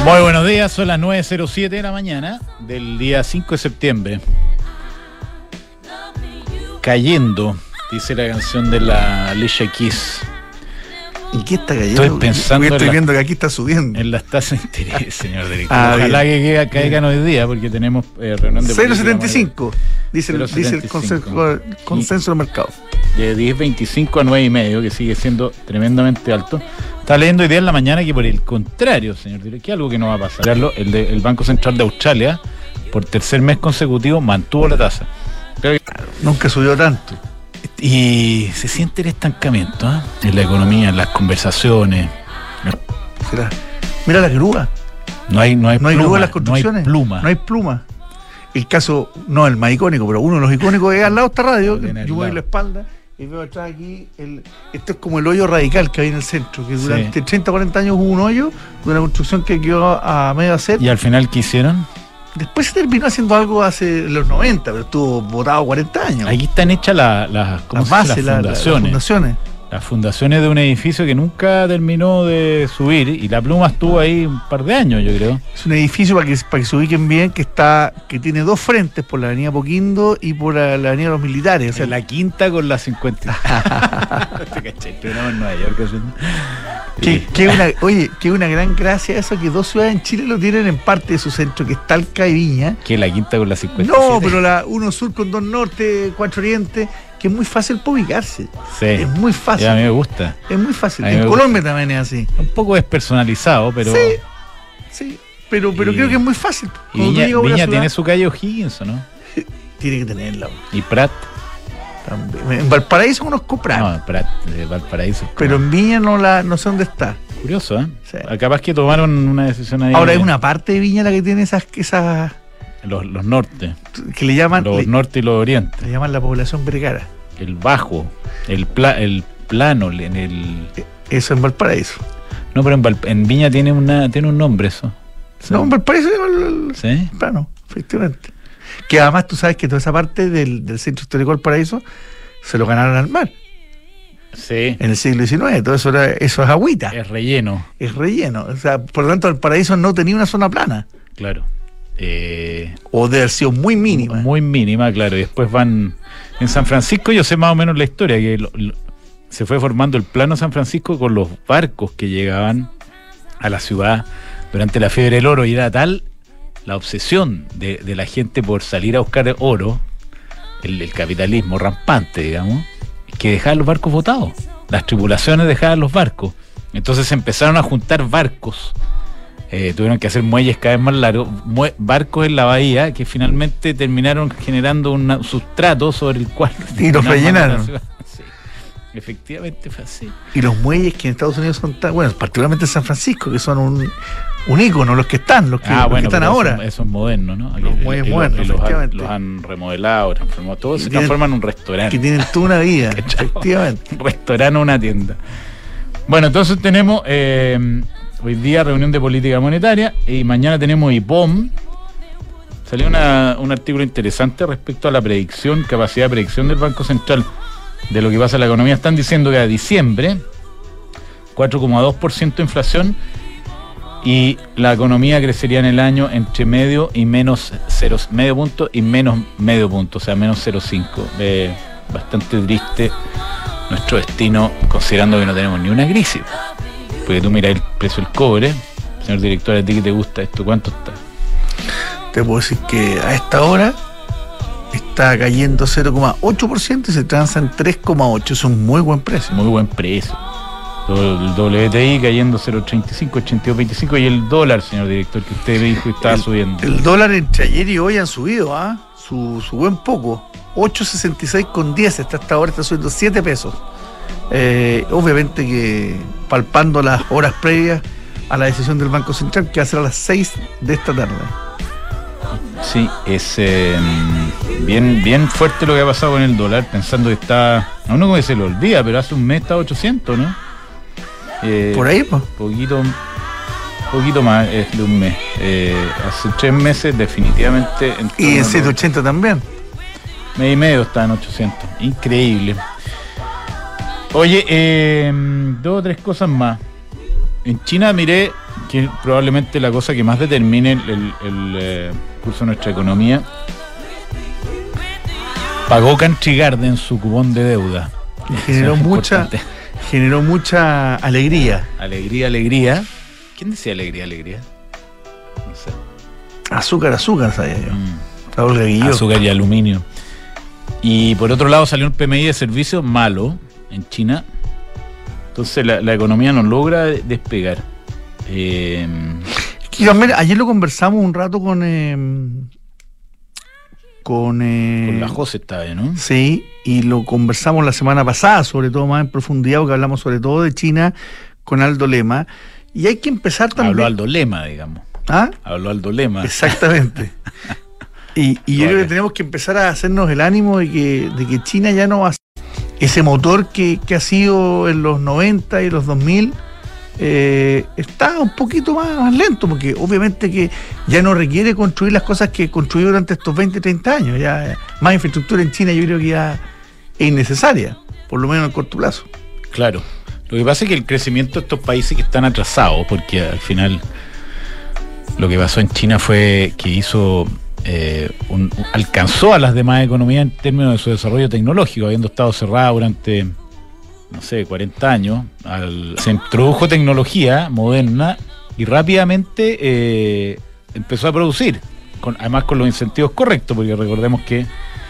Muy buenos días, son las 9:07 de la mañana del día 5 de septiembre. Cayendo, dice la canción de la Alicia Keys. ¿Y qué está cayendo? Estoy pensando estoy viendo que aquí está subiendo. En las tasas de interés, señor director. Ojalá que caigan hoy día, porque tenemos reunión de 0,75, dice el consenso del mercado. De 10.25 a 9.5, que sigue siendo tremendamente alto. Está leyendo hoy día en la mañana que por el contrario, señor director, que algo que no va a pasar. El Banco Central de Australia, por tercer mes consecutivo, mantuvo la tasa. Nunca subió tanto. Y se siente el estancamiento, ¿eh? En la economía, en las conversaciones. Mira las grúas. No hay grúas en las construcciones. No hay pluma. El caso, no el más icónico, pero uno de los icónicos es al lado de esta radio. Yo voy a la espalda y veo atrás aquí, esto es como el hoyo radical que hay en el centro, que durante 30 o 40 años hubo un hoyo de una construcción que quedó a medio hacer. ¿Y al final qué hicieron? Después se terminó haciendo algo hace los 90, pero estuvo votado 40 años. Aquí están hechas las bases, las fundaciones. Las fundaciones de un edificio que nunca terminó de subir, y la pluma estuvo ahí un par de años, yo creo. Es un edificio, para que se ubiquen bien, que tiene dos frentes, por la avenida Poquindo y por la avenida Los Militares. O sea, la quinta con la 50. En Nueva York. Que una gran gracia eso, que dos ciudades en Chile lo tienen en parte de su centro, que es Talca y Viña. Que la quinta con la 50. No, pero uno sur con dos norte, cuatro oriente, que es muy fácil para ubicarse. Sí. Es muy fácil. A mí me gusta. Es muy fácil. En Colombia también es así. Un poco despersonalizado, pero... Sí. Pero creo que es muy fácil. Y Viña tiene su calle O'Higgins, ¿no? Tiene que tenerla. Y Prat. También. En Valparaíso conozco Prat. No, Prat de Valparaíso. Pero en Viña no sé dónde está. Curioso, ¿eh? Sí. Capaz que tomaron una decisión ahí. Ahora es una parte de Viña la que tiene esas los norte. Que le llaman... Los norte y los oriente. Le llaman la población vergara. El bajo, el plano, en el... Eso en Valparaíso. No, pero en Viña tiene un nombre eso. No, en Valparaíso el plano, efectivamente. Que además tú sabes que toda esa parte del centro histórico del Valparaíso se lo ganaron al mar. Sí. En el siglo XIX, todo eso es agüita. Es relleno. O sea, por lo tanto, Valparaíso no tenía una zona plana. Claro. O de haber sido muy mínima. Muy mínima, claro. Y después van... En San Francisco yo sé más o menos la historia, que se fue formando el plano San Francisco con los barcos que llegaban a la ciudad durante la fiebre del oro, y era tal la obsesión de la gente por salir a buscar oro, el capitalismo rampante, digamos, que dejaban los barcos botados. Las tripulaciones dejaban los barcos. Entonces se empezaron a juntar barcos. Tuvieron que hacer muelles cada vez más largos, barcos en la bahía, que finalmente terminaron generando un sustrato sobre el cual... Y los rellenaron. Sí, efectivamente fue así. Y los muelles que en Estados Unidos son particularmente en San Francisco, que son un ícono, los que están ahora. Esos modernos, ¿no? Los muelles modernos, efectivamente. Los han remodelado, transformado, todos se transforman en un restaurante. Que tienen toda una vida, efectivamente. Un restaurante o una tienda. Bueno, entonces tenemos... hoy día reunión de política monetaria, y mañana tenemos IPOM. Salió un artículo interesante respecto a la capacidad de predicción del Banco Central de lo que pasa en la economía. Están diciendo que a diciembre 4,2% de inflación, y la economía crecería en el año entre medio punto y menos medio punto, o sea, menos 0,5. Bastante triste nuestro destino, considerando que no tenemos ni una crisis. Porque tú miras el precio del cobre, señor director, a ti que te gusta esto, ¿cuánto está? Te puedo decir que a esta hora está cayendo 0,8% y se transa en 3,8%. Es un muy buen precio. Muy buen precio. El WTI cayendo 0,85, 82,25, y el dólar, señor director, que usted me dijo que estaba subiendo. El dólar entre ayer y hoy han subido, su buen poco. 8,66,10 hasta ahora, está subiendo 7 pesos. Obviamente que palpando las horas previas a la decisión del Banco Central, que va a ser a las 6 de esta tarde. Sí, es bien fuerte lo que ha pasado con el dólar, pensando que está, a uno como que se lo olvida, pero hace un mes estaba 800, ¿no? Por ahí, pues. Poquito más de un mes. Hace 3 meses definitivamente. Y en 780 también. Mes y medio está en 800. Increíble. Oye, 2 o 3 cosas más. En China miré que es probablemente la cosa que más determine el curso de nuestra economía, pagó Country Garden su cupón de deuda. Generó mucha alegría. Alegría. ¿Quién decía alegría? No sé. Azúcar, sabía yo. Raúl Gaguillo. Azúcar y aluminio. Y por otro lado salió un PMI de servicios malo en China. Entonces la economía no logra despegar. Ayer lo conversamos un rato con la José estaba, ¿no? Sí, y lo conversamos la semana pasada, sobre todo más en profundidad, porque hablamos sobre todo de China con Aldo Lema. Y hay que empezar también. Habló Aldo Lema, digamos. ¿Ah? Habló Aldo Lema. Exactamente. Y yo creo que tenemos que empezar a hacernos el ánimo de que China ya no va a ser ese motor que ha sido en los 90 y los 2000. Está un poquito más lento, porque obviamente que ya no requiere construir las cosas que construyó durante estos 20, 30 años. Ya más infraestructura en China yo creo que ya es innecesaria, por lo menos en el corto plazo. Claro. Lo que pasa es que el crecimiento de estos países que están atrasados, porque al final lo que pasó en China fue que hizo alcanzó a las demás economías en términos de su desarrollo tecnológico, habiendo estado cerrada durante 40 años, se introdujo tecnología moderna y rápidamente empezó a producir, además con los incentivos correctos, porque recordemos que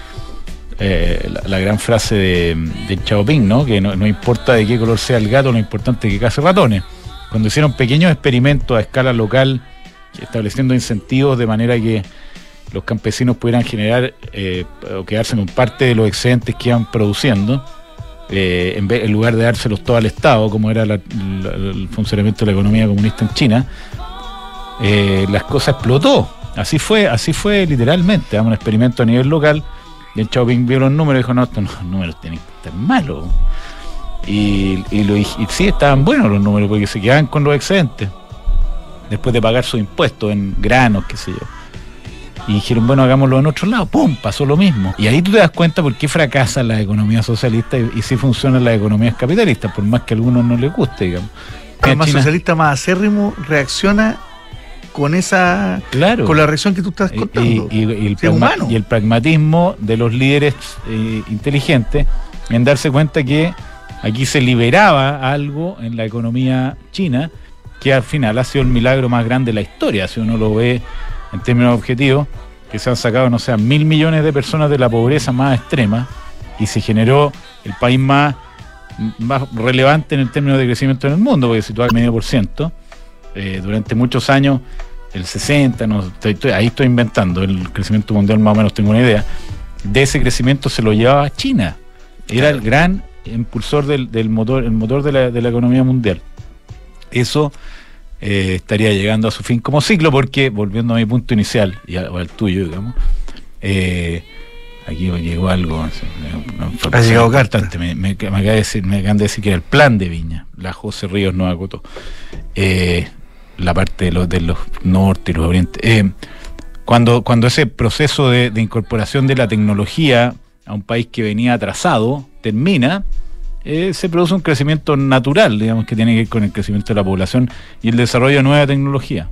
la gran frase de Xiaoping, ¿no? Que no importa de qué color sea el gato, lo importante es que case ratones. Cuando hicieron pequeños experimentos a escala local, estableciendo incentivos de manera que los campesinos pudieran generar o quedarse con parte de los excedentes que iban produciendo, en lugar de dárselos todo al Estado, como era el funcionamiento de la economía comunista en China, las cosas explotó. Así fue literalmente. Un experimento a nivel local, y el Xiaoping vio los números y dijo, no, estos números tienen que estar malos. Y sí, estaban buenos los números, porque se quedaban con los excedentes después de pagar sus impuestos en granos, qué sé yo. Y dijeron, bueno, hagámoslo en otro lado. ¡Pum! Pasó lo mismo. Y ahí tú te das cuenta por qué fracasan las economías socialistas y sí funcionan las economías capitalistas, por más que a algunos no les guste, digamos. El más socialista, más acérrimo, reacciona con esa, claro, con la reacción que tú estás contando. Y el pragmatismo de los líderes inteligentes en darse cuenta que aquí se liberaba algo en la economía china que al final ha sido el milagro más grande de la historia, si uno lo ve en términos objetivos, que se han sacado, 1.000 millones de personas de la pobreza más extrema y se generó el país más relevante en el término de crecimiento en el mundo, porque situaba el 0,5%, durante muchos años, el 60%, ahí estoy inventando, el crecimiento mundial más o menos tengo una idea, de ese crecimiento se lo llevaba China, era el gran impulsor del motor, el motor de la economía mundial. Eso estaría llegando a su fin como ciclo, porque, volviendo a mi punto inicial, o al tuyo, digamos, aquí llegó algo. Ha llegado carta. Me acaban de decir que era el plan de Viña. La José Ríos no acotó. La parte de los norte y los orientes. Cuando ese proceso de incorporación de la tecnología a un país que venía atrasado termina, se produce un crecimiento natural, digamos, que tiene que ver con el crecimiento de la población y el desarrollo de nueva tecnología.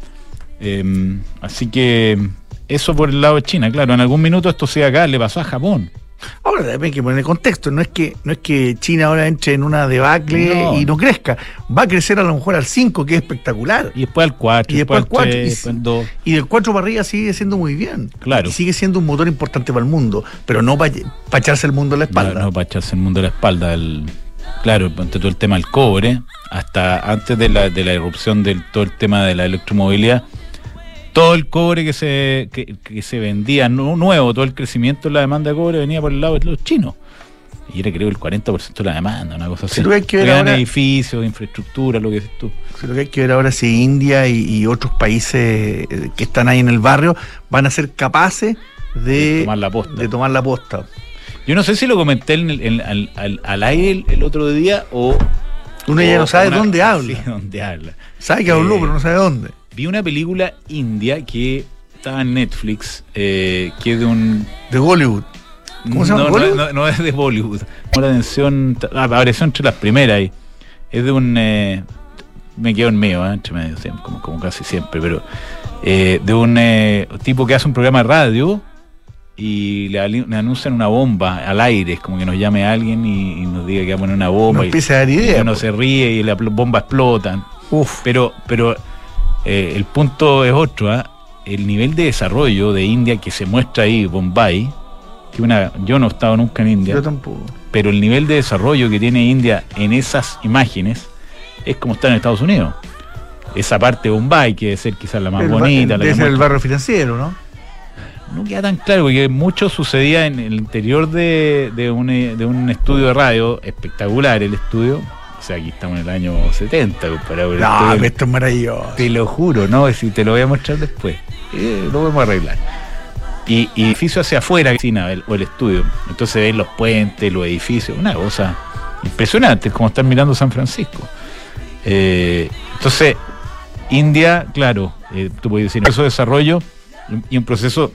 Así que eso por el lado de China. Claro, en algún minuto esto sea acá, le pasó a Japón. Ahora también hay que poner el contexto, no es que China ahora entre en una debacle y no crezca, va a crecer a lo mejor al 5, que es espectacular, y después al 4, y después al 4, 3, al 2, y del 4 para arriba sigue siendo muy bien, claro, y sigue siendo un motor importante para el mundo, pero no para echarse el mundo a la espalda. No para echarse el mundo a la espalda. Claro, ante todo el tema del cobre, hasta antes de la irrupción del todo el tema de la electromovilidad, todo el cobre que se vendía nuevo, todo el crecimiento de la demanda de cobre venía por el lado de los chinos. Y era, creo, el 40% de la demanda, una cosa así. Crean edificios, infraestructura, lo que dices tú. Lo que hay que ver ahora es si India y otros países que están ahí en el barrio van a ser capaces de tomar la posta. Yo no sé si lo comenté al aire el otro día o... Uno ya no sabe dónde habla. Sí, dónde habla. Sabe que habló, pero no sabe dónde. Vi una película india que estaba en Netflix, que es de Bollywood. ¿Cómo se llama? ¿Bollywood? No es de Bollywood. La atención, apareció entre las primeras ahí. Es de un me quedo en medio, entre medio, siempre, como casi siempre, pero de un tipo que hace un programa de radio y le anuncian una bomba al aire, es como que nos llame alguien y nos diga que va a poner una bomba, no empieza a dar idea, y uno se ríe y la bomba explota. Pero el punto es otro, el nivel de desarrollo de India que se muestra ahí, Bombay, yo no he estado nunca en India. Yo tampoco. Pero el nivel de desarrollo que tiene India en esas imágenes es como estar en Estados Unidos. Esa parte de Bombay, que debe ser quizás la más bonita. Debe ser el barrio financiero, ¿no? No queda tan claro, porque mucho sucedía en el interior de un estudio de radio, espectacular el estudio. O sea, aquí estamos en el año 70, comparado con no, esto es maravilloso. Te lo juro, ¿no? Si te lo voy a mostrar después. Lo podemos arreglar. Y edificio hacia afuera, o el estudio. Entonces ven los puentes, los edificios, una cosa impresionante, es como estar mirando San Francisco. Entonces, India, claro, tú puedes decir, un proceso de desarrollo y un proceso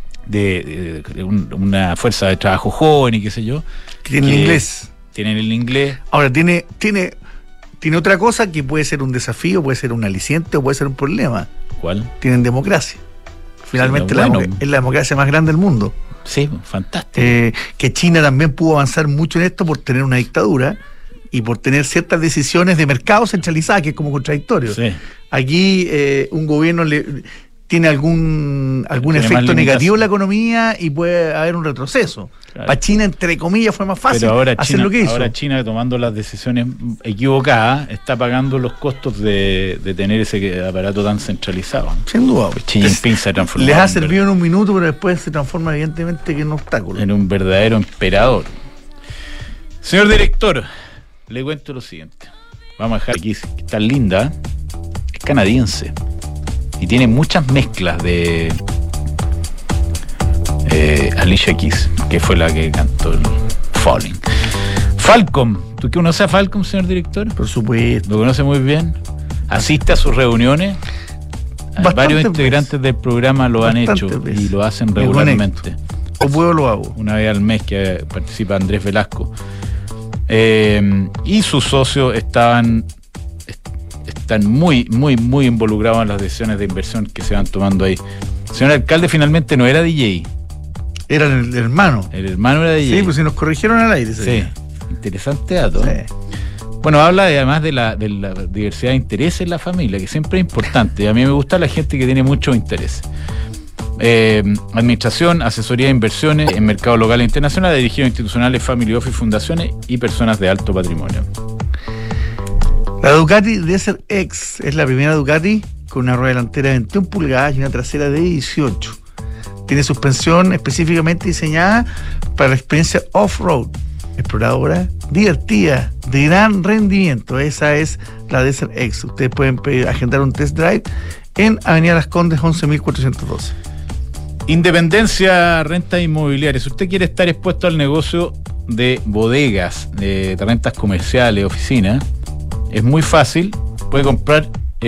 de una fuerza de trabajo joven y qué sé yo. Tienen inglés. Tienen el inglés. Ahora, tiene otra cosa que puede ser un desafío, puede ser un aliciente o puede ser un problema. ¿Cuál? Tienen democracia. Finalmente, sí, es la democracia más grande del mundo. Sí, fantástico. Que China también pudo avanzar mucho en esto por tener una dictadura y por tener ciertas decisiones de mercado centralizadas, que es como contradictorio. Sí. Aquí un gobierno tiene algún efecto negativo en la economía y puede haber un retroceso. Claro. Para China, entre comillas, fue más fácil hacer lo que hizo. Ahora China, tomando las decisiones equivocadas, está pagando los costos de tener ese aparato tan centralizado. Sin duda. Xi Jinping se transformó. Les ha servido en un minuto, pero después se transforma evidentemente en un obstáculo. En un verdadero emperador. Señor director, le cuento lo siguiente. Vamos a dejar aquí, que está linda, es canadiense y tiene muchas mezclas de Alicia Keys, que fue la que cantó el Falling. Falcom, ¿tú conoces a Falcom, señor director? Por supuesto. ¿Lo conoce muy bien? ¿Asiste a sus reuniones? Varios integrantes del programa lo han hecho y lo hacen regularmente. O puedo lo hago. Una vez al mes que participa Andrés Velasco. Y sus socios están muy involucrados en las decisiones de inversión que se van tomando ahí. El señor alcalde finalmente no era DJ. Era el hermano. El hermano era DJ. Sí, pues si nos corrigieron al aire. Sí, interesante dato. Sí. Bueno, habla además de la diversidad de intereses en la familia, que siempre es importante. A mí me gusta la gente que tiene mucho interés. Administración, asesoría de inversiones en mercado local e internacional, dirigido a institucionales, family office, fundaciones y personas de alto patrimonio. La Ducati Desert X es la primera Ducati con una rueda delantera de 21 pulgadas y una trasera de 18. Tiene suspensión específicamente diseñada para la experiencia off-road, exploradora, divertida, de gran rendimiento. Esa es la Desert X. Ustedes pueden agendar un test drive en Avenida Las Condes 11.412. Independencia Rentas Inmobiliarias. Si usted quiere estar expuesto al negocio de bodegas, de rentas comerciales, oficinas, es muy fácil. Puede comprar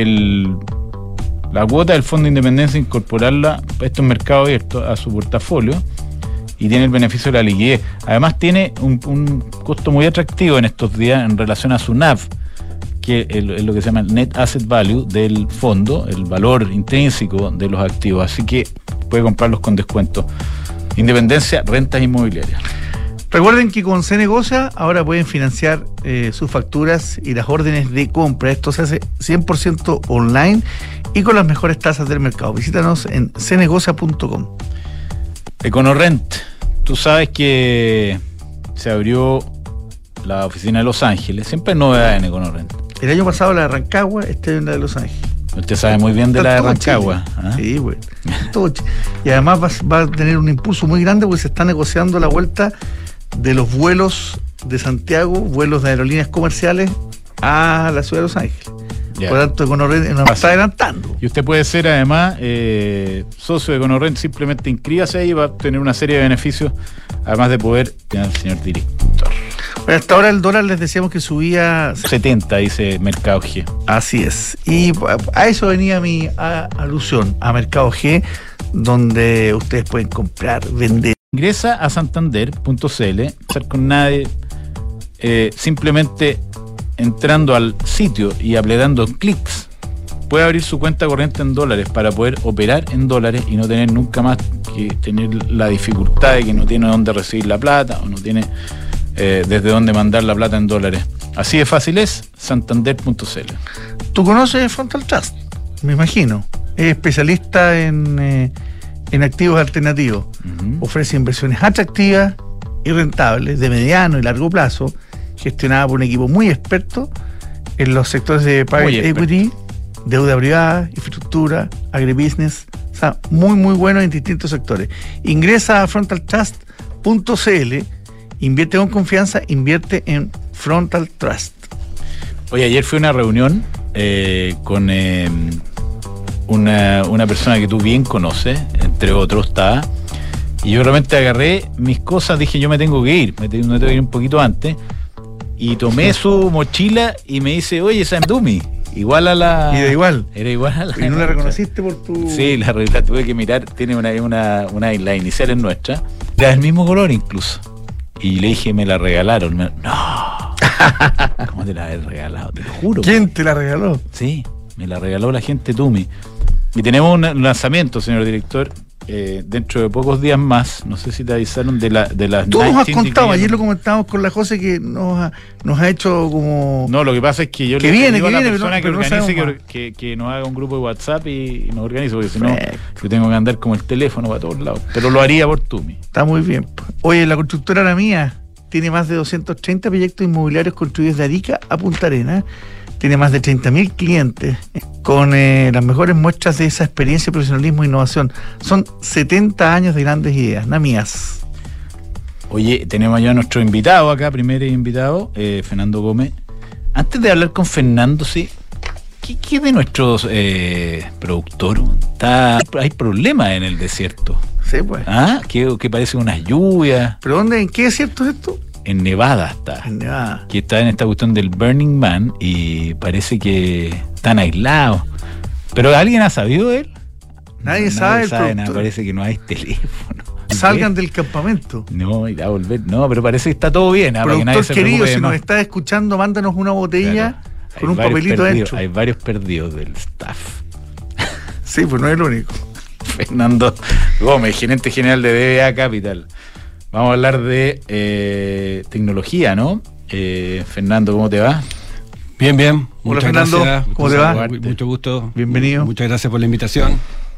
la cuota del Fondo de Independencia, incorporarla a estos mercados abiertos a su portafolio y tiene el beneficio de la liquidez. Además tiene un costo muy atractivo en estos días en relación a su NAV, que es lo que se llama el Net Asset Value del fondo, el valor intrínseco de los activos. Así que puede comprarlos con descuento. Independencia Rentas Inmobiliarias. Recuerden que con CNegocia ahora pueden financiar sus facturas y las órdenes de compra. Esto se hace 100% online y con las mejores tasas del mercado. Visítanos en cnegocia.com. Econorrent, tú sabes que se abrió la oficina de Los Ángeles. Siempre hay novedades en Econorrent. El año pasado la de Rancagua, este es la de Los Ángeles. Usted sabe muy bien de la de Rancagua. ¿Ah? Sí, güey. Y además va a tener un impulso muy grande porque se está negociando la vuelta de los vuelos de Santiago, vuelos de aerolíneas comerciales a la ciudad de Los Ángeles. Yeah. Por lo tanto, Econorrent nos está adelantando. Y usted puede ser además socio de Econorrent, simplemente inscríbase ahí y va a tener una serie de beneficios, además de poder tener al señor director. Bueno, hasta ahora el dólar les decíamos que subía 70, dice Mercado G. Así es. Y a eso venía mi alusión, a Mercado G, donde ustedes pueden comprar, vender. Ingresa a santander.cl, no estar con nadie, simplemente entrando al sitio y apretando clics, puede abrir su cuenta corriente en dólares para poder operar en dólares y no tener nunca más que tener la dificultad de que no tiene dónde recibir la plata o no tiene desde dónde mandar la plata en dólares. Así de fácil es, santander.cl. ¿Tú conoces Frontal Trust? Me imagino. Es especialista en activos alternativos. Ofrece inversiones atractivas y rentables de mediano y largo plazo, gestionada por un equipo muy experto en los sectores de private equity, deuda privada, infraestructura, agribusiness. O sea, muy muy bueno en distintos sectores. Ingresa a frontaltrust.cl, invierte con confianza, invierte en Frontal Trust. Oye, ayer fue una reunión con una persona que tú bien conoces, entre otros está, y yo realmente agarré mis cosas, dije yo me tengo que ir, me tengo que ir un poquito antes, y tomé su mochila y me dice, oye, esa es Dumi. Igual a la... Y de igual. Era igual a la... ¿Y no la reconociste por tu...? Sí, la tuve que mirar, tiene una inicial es nuestra, era del mismo color incluso. Y le dije, me la regalaron. No. ¿Cómo te la habías regalado? Te lo juro. ¿Quién te la regaló? Sí, me la regaló la gente Tumi. Y tenemos un lanzamiento, señor director, dentro de pocos días más. No sé si te avisaron de las... Tú nos has contado, ayer lo comentábamos con la José, que nos ha hecho como... No, lo que pasa es que yo le digo a la persona que organice que nos haga un grupo de WhatsApp y nos organice, porque si no, yo tengo que andar como el teléfono para todos lados. Pero lo haría por Tumi. Está muy bien. Oye, la constructora La Mía tiene más de 230 proyectos inmobiliarios construidos de Arica a Punta Arenas. Tiene más de 30.000 clientes con las mejores muestras de esa experiencia, profesionalismo e innovación. Son 70 años de grandes ideas. Namías. Oye, tenemos ya a nuestro invitado acá, primer invitado, Fernando Gómez. Antes de hablar con Fernando, sí, ¿qué de nuestros productor? Hay problemas en el desierto. Sí, pues. Que parece unas lluvias. ¿Pero dónde? ¿En qué desierto es esto? En Nevada está. En Nevada. Que está en esta cuestión del Burning Man y parece que están aislados. ¿Pero alguien ha sabido de él? Nadie sabe nada, parece que no hay teléfono. Salgan del campamento. No, irá a volver. No, pero parece que está todo bien. Productor querido, si nos estás escuchando, mándanos una botella con un papelito dentro. Hay varios perdidos del staff. Sí, pues no es el único. Fernando Gómez, gerente general de DBA Capital. Vamos a hablar de tecnología, ¿no? Fernando, ¿cómo te va? Bien. Hola, Fernando, ¿cómo te va? Mucho gusto. Bienvenido. Muchas gracias por la invitación.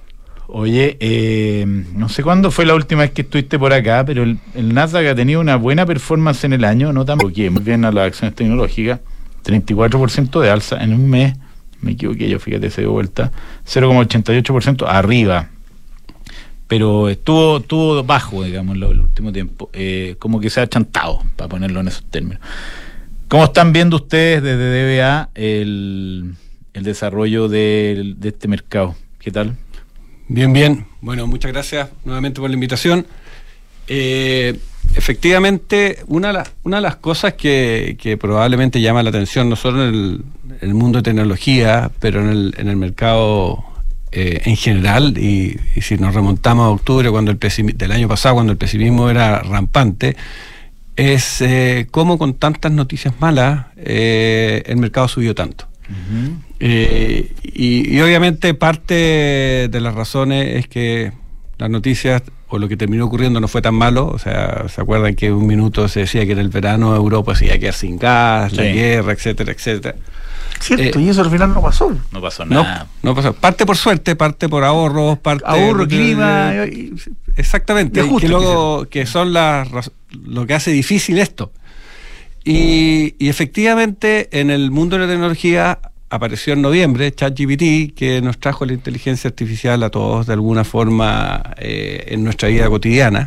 Oye, no sé cuándo fue la última vez que estuviste por acá, pero el Nasdaq ha tenido una buena performance en el año, no tan porque muy bien a las acciones tecnológicas, 34% de alza en un mes, me equivoqué yo, fíjate, se dio vuelta, 0,88% arriba. Pero estuvo bajo, digamos, en el último tiempo, como que se ha achantado, para ponerlo en esos términos. ¿Cómo están viendo ustedes desde DBA el desarrollo de este mercado? ¿Qué tal? Bien. Bueno, muchas gracias nuevamente por la invitación. Efectivamente, una de las cosas que probablemente llama la atención, no solo en el mundo de tecnología, pero en el mercado en general, y si nos remontamos a octubre del año pasado, cuando el pesimismo era rampante, es cómo con tantas noticias malas el mercado subió tanto. Uh-huh. Y obviamente parte de las razones es que las noticias o lo que terminó ocurriendo no fue tan malo. O sea, ¿se acuerdan que un minuto se decía que en el verano Europa se iba a quedar sin gas, sí, la guerra, etcétera? Cierto, y eso al final no pasó. No pasó nada. No pasó. Parte por suerte, parte por ahorros, parte... Ahorro, clima... Exactamente, que son lo que hace difícil esto. Y efectivamente, en el mundo de la tecnología apareció en noviembre ChatGPT, que nos trajo la inteligencia artificial a todos de alguna forma en nuestra vida cotidiana.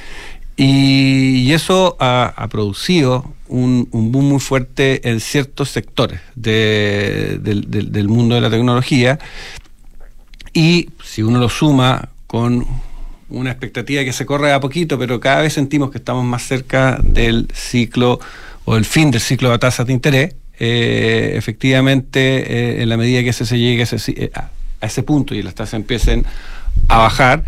Y eso ha producido un boom muy fuerte en ciertos sectores del mundo de la tecnología. Y si uno lo suma con una expectativa que se corre a poquito, pero cada vez sentimos que estamos más cerca del ciclo o el fin del ciclo de tasas de interés, efectivamente, en la medida que se llegue a ese punto y las tasas empiecen a bajar,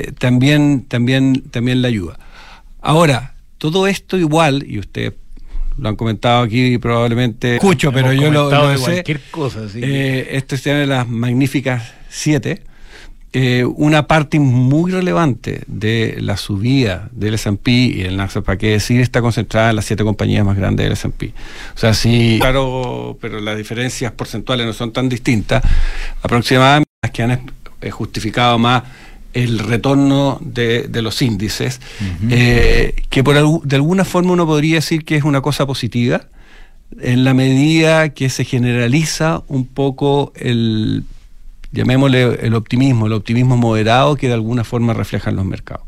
también la ayuda. Ahora, todo esto igual, y ustedes lo han comentado aquí probablemente. Escucho, pero yo lo sé. Cualquier cosa, sí. Este se llama las Magníficas 7. Una parte muy relevante de la subida del S&P y el Nasdaq, para qué decir, está concentrada en las 7 compañías más grandes del S&P. O sea, sí, claro, pero las diferencias porcentuales no son tan distintas. Aproximadamente las que han justificado más el retorno de los índices, que de alguna forma uno podría decir que es una cosa positiva, en la medida que se generaliza un poco llamémosle el optimismo moderado que de alguna forma reflejan los mercados.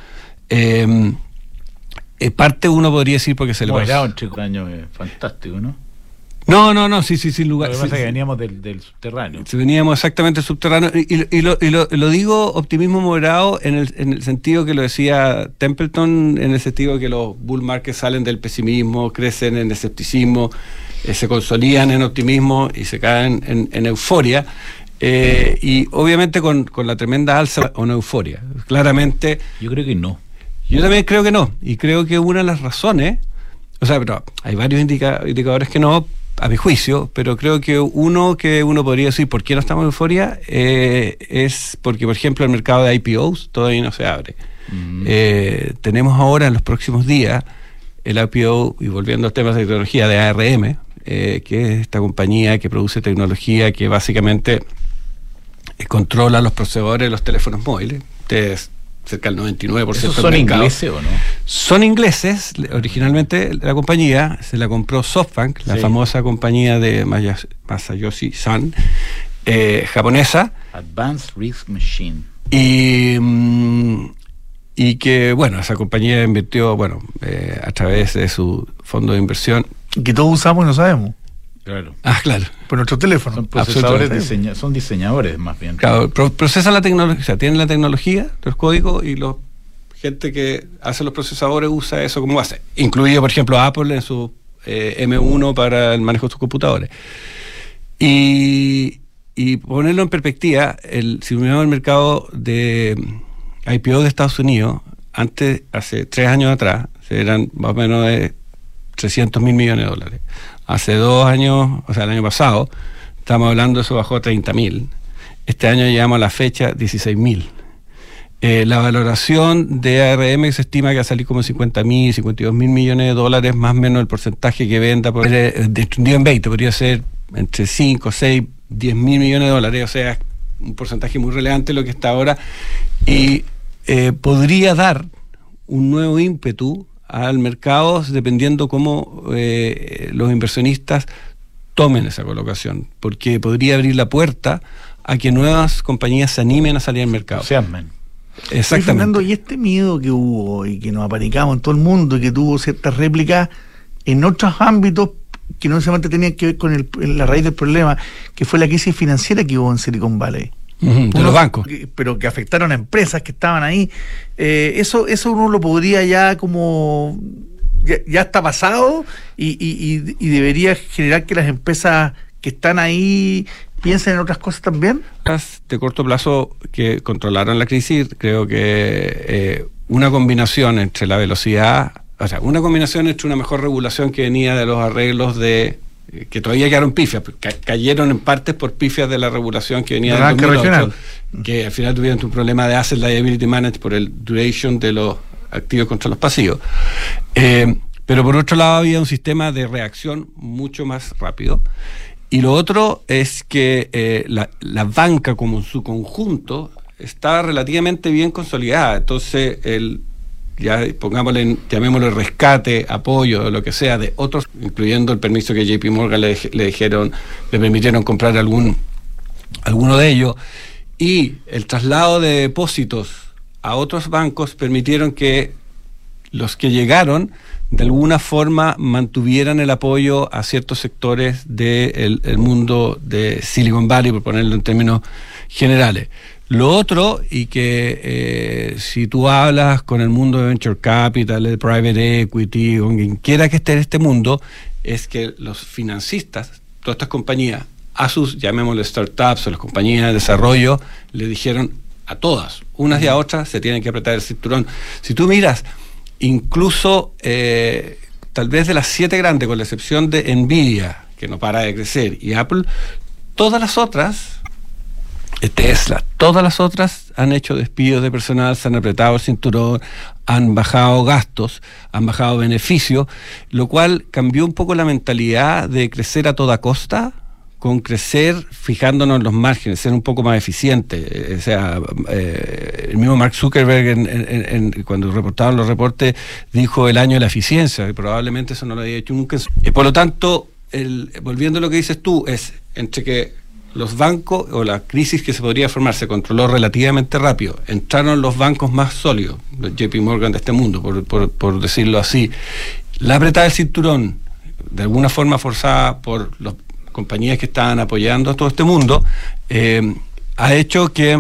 Parte uno podría decir porque se le pasa. Moderado entre años es fantástico, ¿no? No, sí, sin lugar. Lo que pasa es que veníamos del subterráneo. Veníamos exactamente del subterráneo. Y lo digo optimismo moderado en el sentido que lo decía Templeton, en el sentido que los bull markets salen del pesimismo, crecen en escepticismo, se consolidan en optimismo y se caen en euforia. Y obviamente con la tremenda alza o no euforia. Claramente. Yo creo que no. Yo también creo que no. Y creo que una de las razones, pero hay varios indicadores que no, a mi juicio, pero creo que uno podría decir por qué no estamos en euforia es porque, por ejemplo, el mercado de IPOs todavía no se abre. Tenemos ahora en los próximos días el IPO, y volviendo a temas de tecnología, de ARM, que es esta compañía que produce tecnología que básicamente controla los procesadores de los teléfonos móviles. Ustedes, cerca del 99%. ¿Esos son ingleses o no? Son ingleses. Originalmente la compañía se la compró SoftBank, la famosa compañía de Masayoshi Son, japonesa. Advanced Risk Machine. Y que, bueno, esa compañía invirtió, a través de su fondo de inversión. Que todos usamos y no sabemos. Claro. Claro. Por nuestro teléfono. Son procesadores, son diseñadores más bien. Claro, procesan la tecnología, o sea, tienen la tecnología, los códigos, y la gente que hace los procesadores usa eso como base. Incluido, por ejemplo, Apple en su M1 para el manejo de sus computadores. Y ponerlo en perspectiva, si miramos el mercado de IPO de Estados Unidos, hace 3 años atrás, eran más o menos de $300 mil millones. Hace 2 años, o sea, el año pasado, estamos hablando, eso bajó a 30.000. Este año llegamos a la fecha 16.000. La valoración de ARM se estima que va a salir como 50.000, 52 mil millones de dólares, más o menos el porcentaje que venda, distribuido en 20, podría ser entre 5, 6, 10 mil millones de dólares, o sea, un porcentaje muy relevante lo que está ahora, y podría dar un nuevo ímpetu al mercado dependiendo cómo los inversionistas tomen esa colocación, porque podría abrir la puerta a que nuevas compañías se animen a salir al mercado. Se armen. Exactamente. Sí, Fernando, y este miedo que hubo y que nos apanicamos en todo el mundo y que tuvo ciertas réplicas en otros ámbitos que no solamente tenían que ver con la raíz del problema, que fue la crisis financiera que hubo en Silicon Valley. De los bancos. Pero que afectaron a empresas que estaban ahí. Eso uno lo podría ya como... Ya está pasado y debería generar que las empresas que están ahí piensen en otras cosas también. De corto plazo que controlaron la crisis, creo que una combinación entre la velocidad, o sea, una combinación entre una mejor regulación que venía de los arreglos que todavía quedaron pifias, cayeron en partes por pifias de la regulación que venía del 2008, que al final tuvieron un problema de asset liability management por el duration de los activos contra los pasivos. Pero por otro lado había un sistema de reacción mucho más rápido. Y lo otro es que la banca como en su conjunto estaba relativamente bien consolidada. Entonces, llamémosle rescate, apoyo, lo que sea, de otros, incluyendo el permiso que JP Morgan le permitieron comprar alguno de ellos, y el traslado de depósitos a otros bancos permitieron que los que llegaron de alguna forma mantuvieran el apoyo a ciertos sectores del mundo de Silicon Valley, por ponerlo en términos generales. Lo otro, y que si tú hablas con el mundo de Venture Capital, de Private Equity, con quien quiera que esté en este mundo, es que los financistas, todas estas compañías, a sus, llamémosle startups o las compañías de desarrollo, le dijeron a todas, unas y a otras, se tienen que apretar el cinturón. Si tú miras, incluso tal vez de las 7 grandes, con la excepción de Nvidia, que no para de crecer, y Apple, todas las otras, Tesla, todas las otras han hecho despidos de personal, se han apretado el cinturón, han bajado gastos, han bajado beneficios, lo cual cambió un poco la mentalidad de crecer a toda costa, con crecer fijándonos en los márgenes, ser un poco más eficiente. O sea, el mismo Mark Zuckerberg cuando reportaban los reportes dijo el año de la eficiencia, y probablemente eso no lo había hecho nunca. Por lo tanto, volviendo a lo que dices tú, es entre que los bancos o la crisis que se podría formar se controló relativamente rápido, entraron los bancos más sólidos, los JP Morgan de este mundo, por decirlo así, la apretada del cinturón, de alguna forma forzada por las compañías que estaban apoyando a todo este mundo, ha hecho que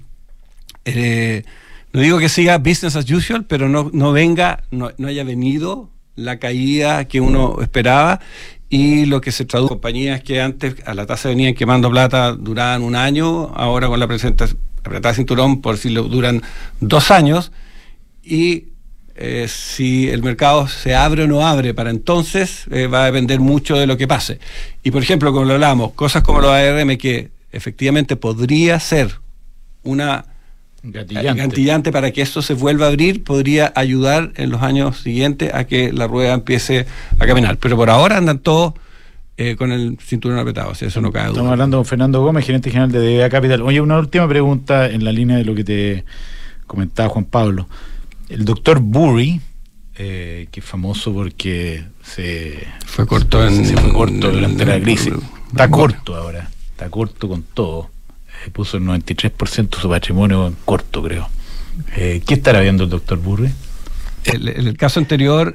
no digo que siga business as usual, pero no haya venido la caída que uno esperaba. Y lo que se traduce, compañías que antes a la tasa venían quemando plata duraban un año, ahora con la apretada de cinturón, por decirlo, duran 2 años, y si el mercado se abre o no abre para entonces, va a depender mucho de lo que pase. Y por ejemplo, como lo hablábamos, cosas como los ARM, que efectivamente podría ser una gatillante para que esto se vuelva a abrir, podría ayudar en los años siguientes a que la rueda empiece a caminar, pero por ahora andan todos con el cinturón apretado, o sea, eso no cae duda. Estamos hablando con Fernando Gómez, gerente general de DBA Capital. Oye, una última pregunta en la línea de lo que te comentaba Juan Pablo. El doctor Burry, que es famoso porque se fue corto durante la crisis, está corto ahora, está corto con todo. Puso el 93% de su patrimonio en corto, creo. ¿Qué estará viendo el doctor Burry? El caso anterior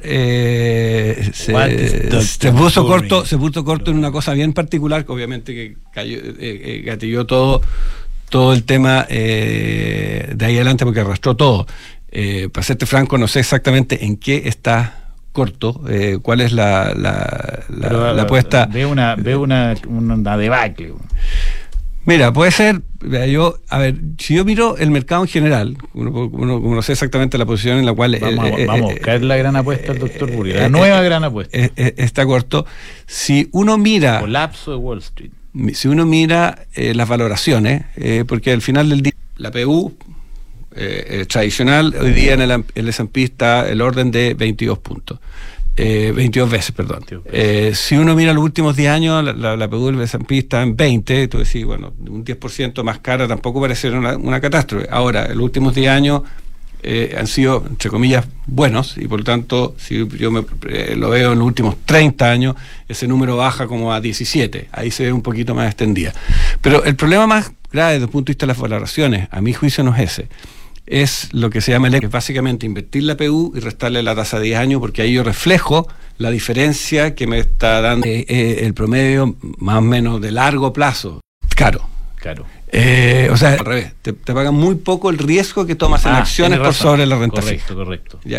se puso corto en una cosa bien particular, que obviamente que cayó, gatilló todo el tema de ahí adelante, porque arrastró todo. Para serte franco, no sé exactamente en qué está corto, cuál es la apuesta. Veo una debacle. Mira, puede ser, si yo miro el mercado en general, uno no sé exactamente la posición en la cual... Vamos a buscar la gran apuesta del doctor Burry, la nueva gran apuesta. Está corto. Si uno mira... Colapso de Wall Street. Si uno mira las valoraciones, porque al final del día, la PU tradicional, hoy día en el S&P está el orden de 22 puntos. 22 veces, perdón. Si uno mira los últimos 10 años, la PU del S&P está en 20, tú decís, bueno, un 10% más cara tampoco parece una catástrofe. Ahora, los últimos 10 años han sido, entre comillas, buenos, y por lo tanto, si yo lo veo en los últimos 30 años, ese número baja como a 17, ahí se ve un poquito más extendida. Pero el problema más grave desde el punto de vista de las valoraciones, a mi juicio no es ese. Es lo que se llama que es básicamente invertir la PU y restarle la tasa de 10 años, porque ahí yo reflejo la diferencia que me está dando el promedio más o menos de largo plazo. Caro. O sea, al revés, te pagan muy poco el riesgo que tomas en acciones por sobre la renta fija. Correcto. ¿Ya?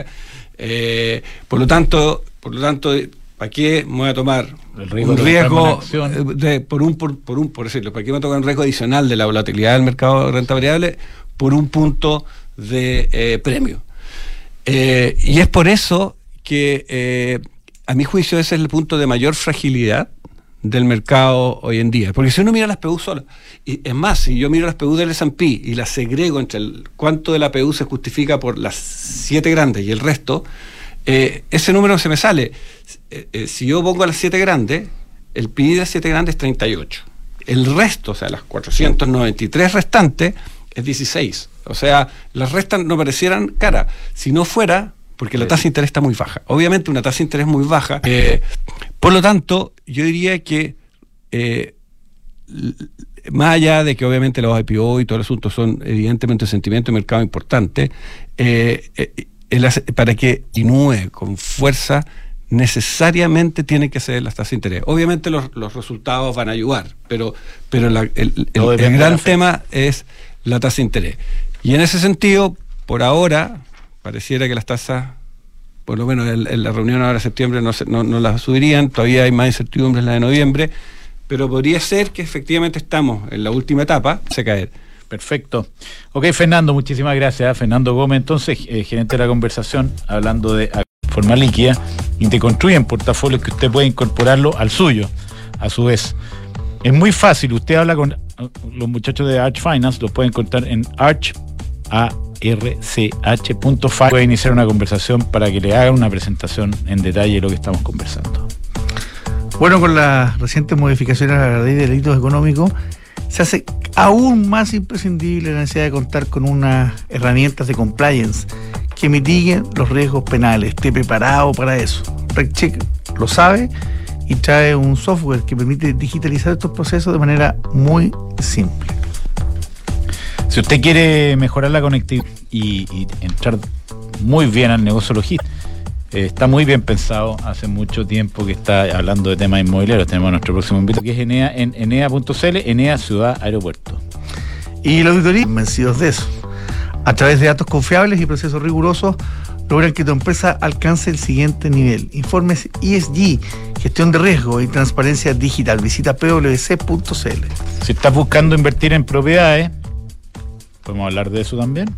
Por lo tanto, ¿para qué me voy a tomar un riesgo por decirlo, ¿para qué me toca un riesgo adicional de la volatilidad del mercado de renta variable por un punto de premio? Y es por eso que a mi juicio ese es el punto de mayor fragilidad del mercado hoy en día, porque si uno mira las PU solas, y es más, si yo miro las PU del S&P y las segrego entre cuánto de la PU se justifica por las 7 grandes y el resto, ese número se me sale. Si yo pongo a las 7 grandes, el PI de las 7 grandes es 38, el resto, o sea, las 493 restantes es 16, o sea, las restas no parecieran caras, si no fuera porque la tasa de interés está muy baja. Obviamente una tasa de interés muy baja, por lo tanto, yo diría que más allá de que obviamente los IPO y todo el asunto son evidentemente un sentimiento de mercado importante, para que continúe con fuerza, necesariamente tienen que ser las tasas de interés. Obviamente los resultados van a ayudar, pero el gran tema es la tasa de interés. Y en ese sentido, por ahora, pareciera que las tasas, por lo menos en la reunión ahora de septiembre, no las subirían. Todavía hay más incertidumbre en la de noviembre, pero podría ser que efectivamente estamos en la última etapa, se caer. Perfecto. Ok, Fernando, muchísimas gracias. Fernando Gómez, entonces, gerente de la conversación, hablando de forma líquida y te construyen portafolios que usted puede incorporarlo al suyo, a su vez. Es muy fácil, usted habla con los muchachos de Arch Finance, los puede encontrar en arch.fi. Puede iniciar una conversación para que le hagan una presentación en detalle de lo que estamos conversando. Bueno, con las recientes modificaciones a la ley de delitos económicos, se hace aún más imprescindible la necesidad de contar con unas herramientas de compliance que mitiguen los riesgos penales. Esté preparado para eso. RegCheck lo sabe y trae un software que permite digitalizar estos procesos de manera muy simple. Si usted quiere mejorar la conectividad y entrar muy bien al negocio logístico, está muy bien pensado. Hace mucho tiempo que está hablando de temas inmobiliarios. Tenemos nuestro próximo invitado, que es Enea, en enea.cl, Enea Ciudad Aeropuerto. Y los auditorías, convencidos de eso, a través de datos confiables y procesos rigurosos, logran que tu empresa alcance el siguiente nivel. Informes ESG, gestión de riesgo y transparencia digital. Visita pwc.cl. Si estás buscando invertir en propiedades, podemos hablar de eso también.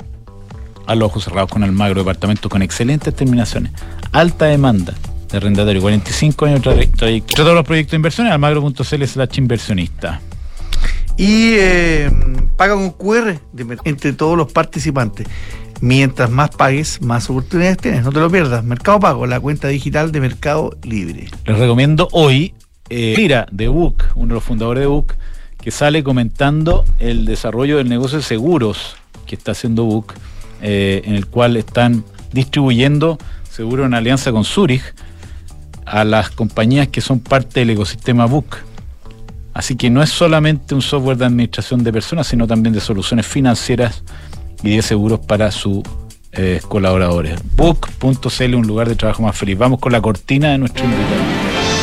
A los ojos cerrados con Almagro, departamentos con excelentes terminaciones, alta demanda de arrendatorio, 45 años de trayectoria. Todos los proyectos de inversiones, almagro.cl/inversionista. Y paga con QR entre todos los participantes. Mientras más pagues, más oportunidades tienes. No te lo pierdas. Mercado Pago, la cuenta digital de Mercado Libre. Les recomiendo hoy Lira de Book, uno de los fundadores de Book, que sale comentando el desarrollo del negocio de seguros que está haciendo Book, en el cual están distribuyendo seguro en alianza con Zurich a las compañías que son parte del ecosistema Book. Así que no es solamente un software de administración de personas, sino también de soluciones financieras y de seguros para sus colaboradores. Book.cl, un lugar de trabajo más feliz. Vamos con la cortina de nuestro invitado.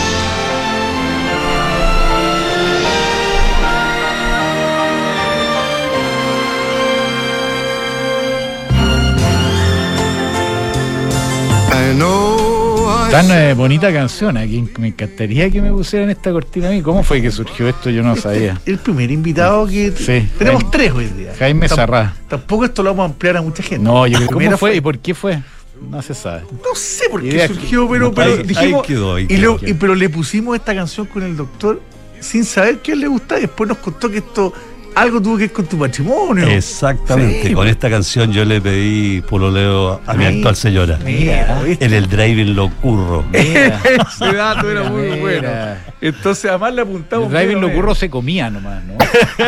Tan bonita canción, aquí me encantaría que me pusieran esta cortina a mí. ¿Cómo fue que surgió esto? Yo no sabía. El primer invitado que sí, tenemos tres hoy día. Jaime Sarrá. Tampoco esto lo vamos a ampliar a mucha gente. No, yo creo que ¿cómo fue y por qué fue? No se sabe. No sé por qué surgió, pero dijimos, pero le pusimos esta canción con el doctor sin saber qué le gustaba, y después nos contó que esto algo tuvo que ver con tu matrimonio. Exactamente, sí, con esta canción yo le pedí pololeo a mi actual señora. Mira, en el driving lo curro. Ese dato era muy bueno. Entonces además le apuntamos. El driving lo curro se comía nomás, ¿no?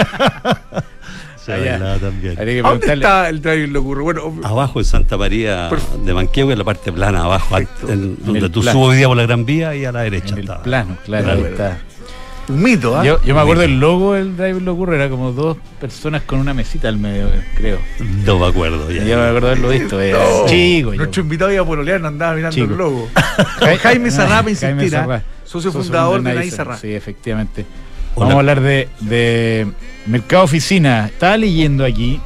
También. ¿Dónde está el driving lo curro? Bueno, abajo en Santa María de Manquehue, en la parte plana, abajo, donde tú subes hoy día por la Gran Vía y a la derecha. En el plano, claro, ahí está. Un mito, ¿ah? Yo me acuerdo del logo del Drive Lo Ocurre, era como dos personas con una mesita al medio, creo. No me acuerdo. Yo me acuerdo haberlo visto, chico. Nuestro invitado iba a pololear, no andaba mirando chico. El logo. Jaime Sarrá, me insistirá, socio fundador de Nay Sarrá. Sí, efectivamente. Vamos a hablar de mercado oficina. Estaba leyendo aquí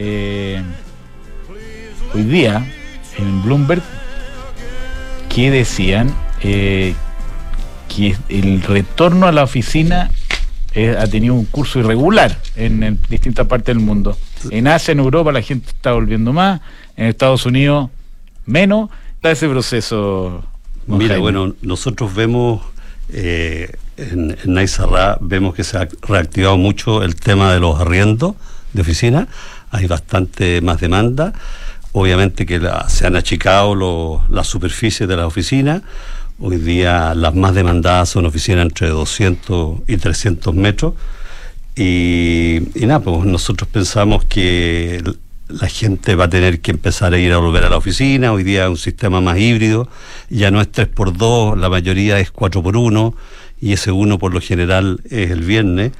hoy día en Bloomberg que decían que el retorno a la oficina ha tenido un curso irregular en distintas partes del mundo. En Asia, en Europa, la gente está volviendo más, en Estados Unidos menos. Está ese proceso. Mira, Jaime. Bueno, nosotros vemos en Nay Sarrá, vemos que se ha reactivado mucho el tema de los arriendos de oficina. Hay bastante más demanda. Obviamente que se han achicado las superficies de las oficinas. Hoy día las más demandadas son oficinas entre 200 y 300 metros. Y nada, pues nosotros pensamos que la gente va a tener que empezar a volver a la oficina. Hoy día es un sistema más híbrido, ya no es 3x2, la mayoría es 4x1, y ese 1 por lo general es el viernes.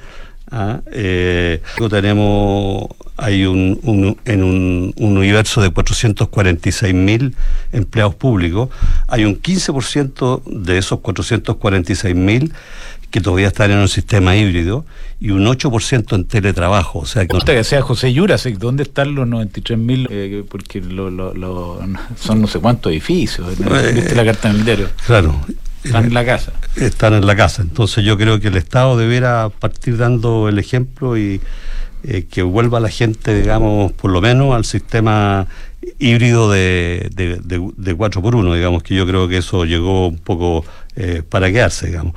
Hay un universo de 446.000 empleados públicos, hay un 15% de esos 446.000 que todavía están en un sistema híbrido y un 8% en teletrabajo. O sea que sea José Jurasek, ¿dónde están los 93.000? Porque son no sé cuántos edificios. ¿Viste la carta en el diario? Claro. Están en la casa. Están en la casa. Entonces yo creo que el Estado debiera partir dando el ejemplo y que vuelva la gente, digamos, por lo menos al sistema híbrido de 4x1, digamos, que yo creo que eso llegó un poco para quedarse, digamos.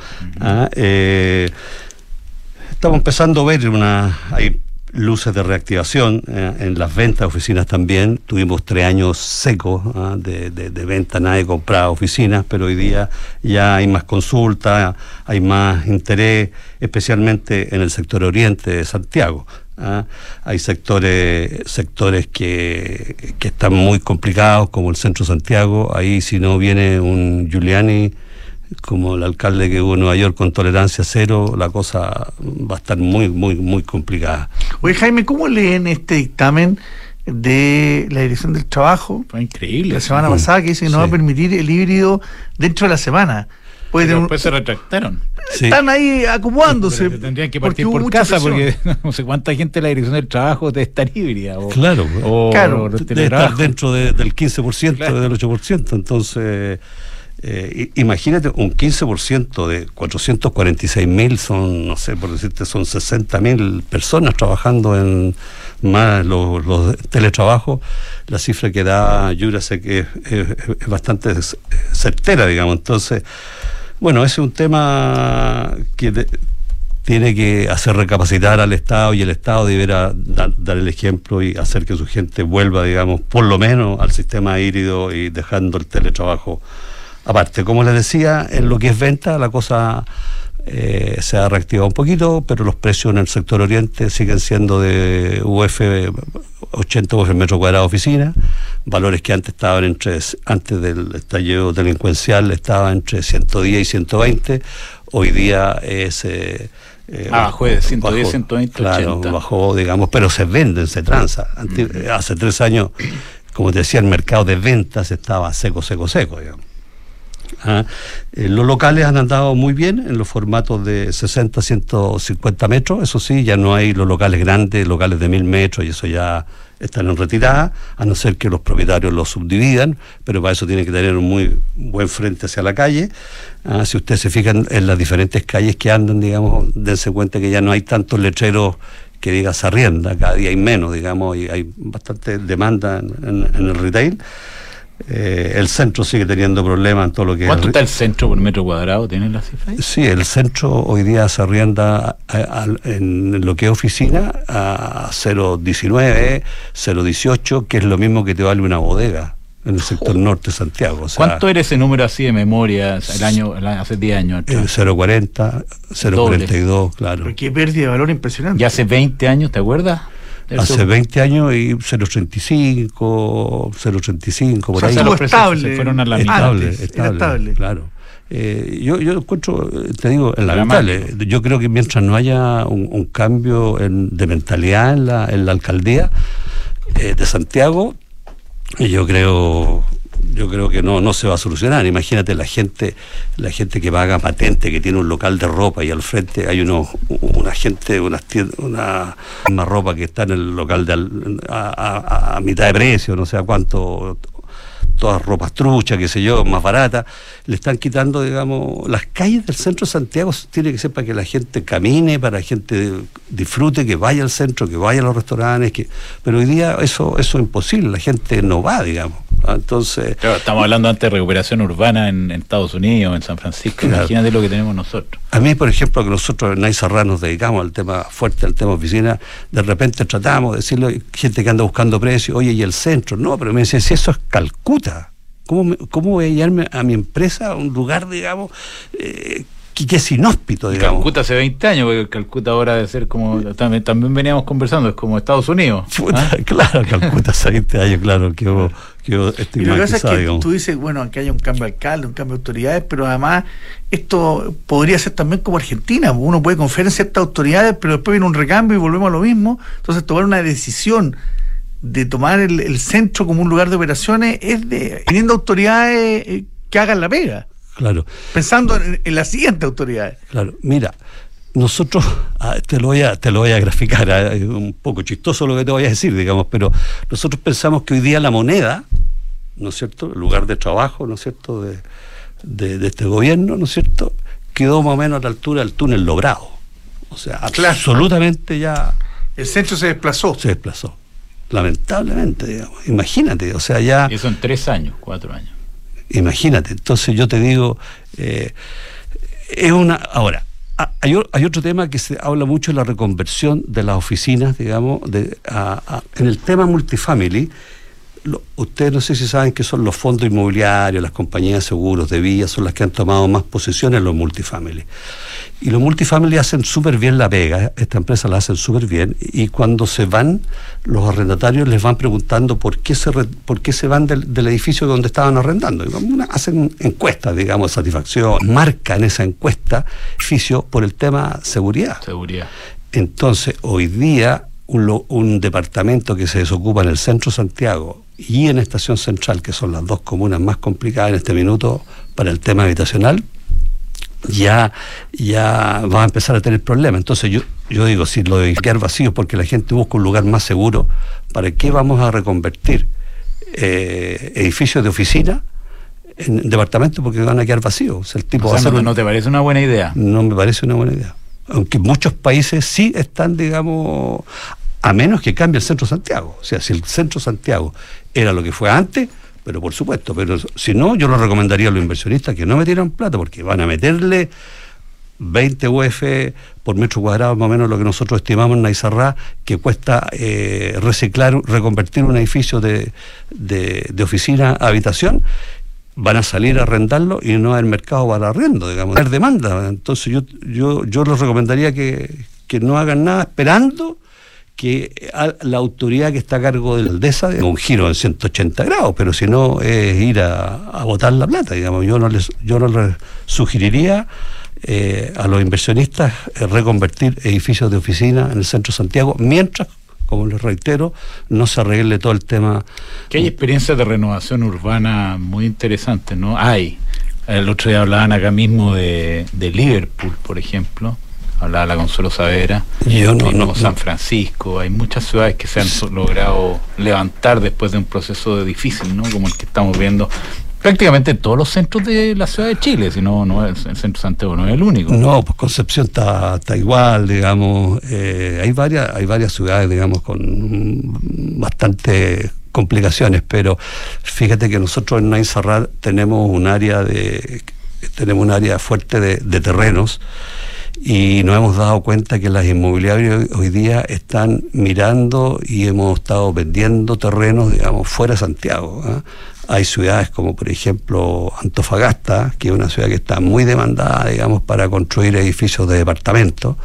Estamos empezando a ver hay luces de reactivación en las ventas de oficinas también. Tuvimos 3 años secos de venta, nadie compraba oficinas, pero hoy día ya hay más consultas, hay más interés, especialmente en el sector oriente de Santiago. Hay sectores que están muy complicados, como el centro de Santiago. Ahí, si no viene un Giuliani como el alcalde que hubo en Nueva York con tolerancia cero, la cosa va a estar muy, muy, muy complicada. Oye, Jaime, ¿cómo leen este dictamen de la Dirección del Trabajo? Fue increíble. La semana pasada, que dice que no va a permitir el híbrido dentro de la semana. Pero después se retractaron. Están ahí acomodándose. Pero tendrían que partir por casa, porque no sé cuánta gente de la Dirección del Trabajo debe estar híbrida. Claro, debe estar dentro del 15%, claro, del 8%. Entonces, imagínate, un 15% de 446.000 son, no sé, por decirte, son 60.000 personas trabajando en más los teletrabajos. La cifra que da Jurasek es bastante certera, digamos. Entonces, bueno, ese es un tema que tiene que hacer recapacitar al Estado, y el Estado deberá dar el ejemplo y hacer que su gente vuelva, digamos, por lo menos al sistema híbrido y dejando el teletrabajo aparte. Como les decía, en lo que es venta, la cosa se ha reactivado un poquito, pero los precios en el sector oriente siguen siendo de 80 UF el metro cuadrado de oficina, valores que antes estaban antes del estallido delincuencial estaban entre 110 y 120, hoy día es... bajó de 110, 120, claro, 80. Bajó, digamos, pero se venden, se transa. Hace 3 años, como te decía, el mercado de ventas estaba seco, digamos. Los locales han andado muy bien en los formatos de 60, 150 metros, eso sí, ya no hay los locales grandes, locales de 1000 metros, y eso ya están en retirada, a no ser que los propietarios los subdividan, pero para eso tienen que tener un muy buen frente hacia la calle. Si ustedes se fijan en las diferentes calles que andan, digamos, dense cuenta que ya no hay tantos letreros que diga se arrienda, cada día hay menos, digamos, y hay bastante demanda en el retail. El centro sigue teniendo problemas en todo lo que... ¿Cuánto está el centro por metro cuadrado? ¿Tienen la cifra ahí? Sí, el centro hoy día se arrienda en lo que es oficina a 0,19, 0,18, que es lo mismo que te vale una bodega en el sector norte de Santiago. O sea, ¿cuánto era ese número así de memoria hace 10 años atrás? 0,40, 0,42, claro. Pero qué pérdida de valor impresionante. ¿Ya hace 20 años, te acuerdas? Hace 20 años y 0,35, por ahí. Los estable, se fueron a la mitad. Estable, claro. Yo encuentro, te digo, lamentable. Yo creo que mientras no haya un cambio de mentalidad en la alcaldía de Santiago, yo creo que no se va a solucionar. Imagínate la gente que paga patente, que tiene un local de ropa y al frente hay una gente, una ropa que está en el local a mitad de precio, no sé a cuánto, todas ropas truchas, qué sé yo, más baratas, le están quitando, digamos, las calles del centro de Santiago tiene que ser para que la gente camine, para que la gente disfrute, que vaya al centro, que vaya a los restaurantes, pero hoy día eso es imposible, la gente no va, digamos. Entonces, claro, estamos hablando antes de recuperación urbana en Estados Unidos, en San Francisco, claro. Imagínate lo que tenemos nosotros. A mí, por ejemplo, que nosotros en Naisarra nos dedicamos al tema fuerte, al tema oficina, de repente tratamos de decirle, gente que anda buscando precios, oye, ¿y el centro? No, pero me dicen, si eso es Calcuta, ¿cómo voy a llevarme a mi empresa a un lugar, digamos, que es inhóspito, digamos? Calcuta hace 20 años, porque Calcuta ahora debe ser como, también veníamos conversando, es como Estados Unidos. Claro, Calcuta hace 20 años, claro, que y lo que pasa es que tú dices, bueno, que haya un cambio de alcalde, un cambio de autoridades, pero además esto podría ser también como Argentina, uno puede confiar en ciertas autoridades, pero después viene un recambio y volvemos a lo mismo. Entonces tomar una decisión de tomar el centro como un lugar de operaciones es teniendo autoridades que hagan la pega. Claro. Pensando en las siguientes autoridades. Claro, mira, nosotros, te lo voy a graficar, es un poco chistoso lo que te voy a decir, digamos, pero nosotros pensamos que hoy día la moneda, ¿no es cierto?, el lugar de trabajo, ¿no es cierto?, de este gobierno, ¿no es cierto?, quedó más o menos a la altura del túnel Logrado. O sea, absolutamente ya... El centro se desplazó. Se desplazó. lamentablemente, digamos. Imagínate, o sea, ya... Eso en 3 años, 4 años. Imagínate, entonces yo te digo, es una... Ahora, hay otro tema que se habla mucho de la reconversión de las oficinas, digamos, en el tema multifamily. Ustedes no sé si saben que son los fondos inmobiliarios, las compañías de seguros de vías, son las que han tomado más posiciones en los multifamily. Y los multifamily hacen súper bien la pega, esta empresa la hacen súper bien, y cuando se van, los arrendatarios les van preguntando por qué se van del edificio donde estaban arrendando. Hacen encuestas, digamos, de satisfacción, marcan esa encuesta edificio por el tema seguridad. Entonces, hoy día, un departamento que se desocupa en el centro de Santiago y en Estación Central, que son las dos comunas más complicadas en este minuto para el tema habitacional, ya va a empezar a tener problemas. Entonces yo digo, si lo de quedar vacío porque la gente busca un lugar más seguro, ¿para qué vamos a reconvertir edificios de oficina en departamentos porque van a quedar vacíos? O sea, el tipo ¿no te parece una buena idea? No me parece una buena idea. Aunque muchos países sí están, digamos, a menos que cambie el centro de Santiago. O sea, si el centro de Santiago era lo que fue antes, pero por supuesto, pero si no, yo lo recomendaría a los inversionistas que no metieran plata, porque van a meterle 20 UF por metro cuadrado, más o menos lo que nosotros estimamos en Naizarrá, que cuesta reconvertir un edificio de oficina a habitación. Van a salir a arrendarlo y no hay mercado para arriendo, digamos, hay demanda. Entonces yo les recomendaría que no hagan nada esperando que la autoridad que está a cargo de la Aldesa dé un giro en 180 grados, pero si no es ir a botar la plata, digamos. Yo no les sugeriría a los inversionistas reconvertir edificios de oficina en el centro de Santiago, mientras, como les reitero, no se arregle todo el tema. Que hay experiencias de renovación urbana muy interesantes, ¿no? El otro día hablaban acá mismo de Liverpool, por ejemplo. Hablaba la Consuelo Saavedra. San Francisco. Hay muchas ciudades que se han logrado levantar después de un proceso difícil, ¿no? Como el que estamos viendo prácticamente en todos los centros de la ciudad de Chile, si no el centro de Santiago no es el único. No, pues Concepción está igual, digamos. Hay varias ciudades, digamos, con bastante complicaciones, pero fíjate que nosotros en Naizarrá tenemos un área fuerte de terrenos, y nos hemos dado cuenta que las inmobiliarias hoy día están mirando y hemos estado vendiendo terrenos, digamos, fuera de Santiago, ¿eh? Hay ciudades como, por ejemplo, Antofagasta, que es una ciudad que está muy demandada, digamos, para construir edificios de departamentos,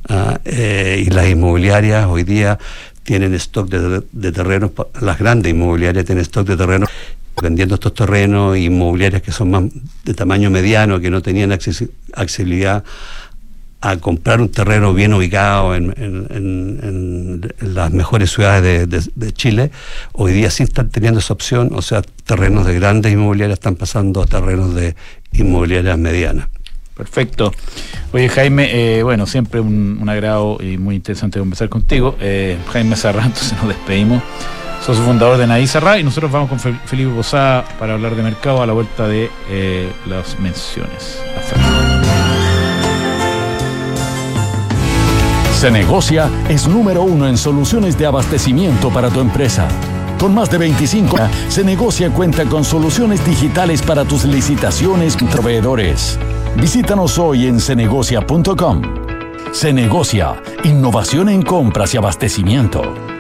y las inmobiliarias hoy día tienen stock de terrenos, las grandes inmobiliarias tienen stock de terrenos, vendiendo estos terrenos, inmobiliarias que son más de tamaño mediano, que no tenían accesibilidad a comprar un terreno bien ubicado en las mejores ciudades de Chile, hoy día sí están teniendo esa opción. O sea, terrenos de grandes inmobiliarias están pasando a terrenos de inmobiliarias medianas. Perfecto. Oye, Jaime, bueno, siempre un agrado y muy interesante conversar contigo. Jaime Sarrá, entonces nos despedimos. Sos fundador de Naizarrá y nosotros vamos con Felipe Posada para hablar de mercado a la vuelta de las menciones. Cenegocia es número 1 en soluciones de abastecimiento para tu empresa. Con más de 25 años, Cenegocia cuenta con soluciones digitales para tus licitaciones y proveedores. Visítanos hoy en cenegocia.com. Cenegocia, innovación en compras y abastecimiento.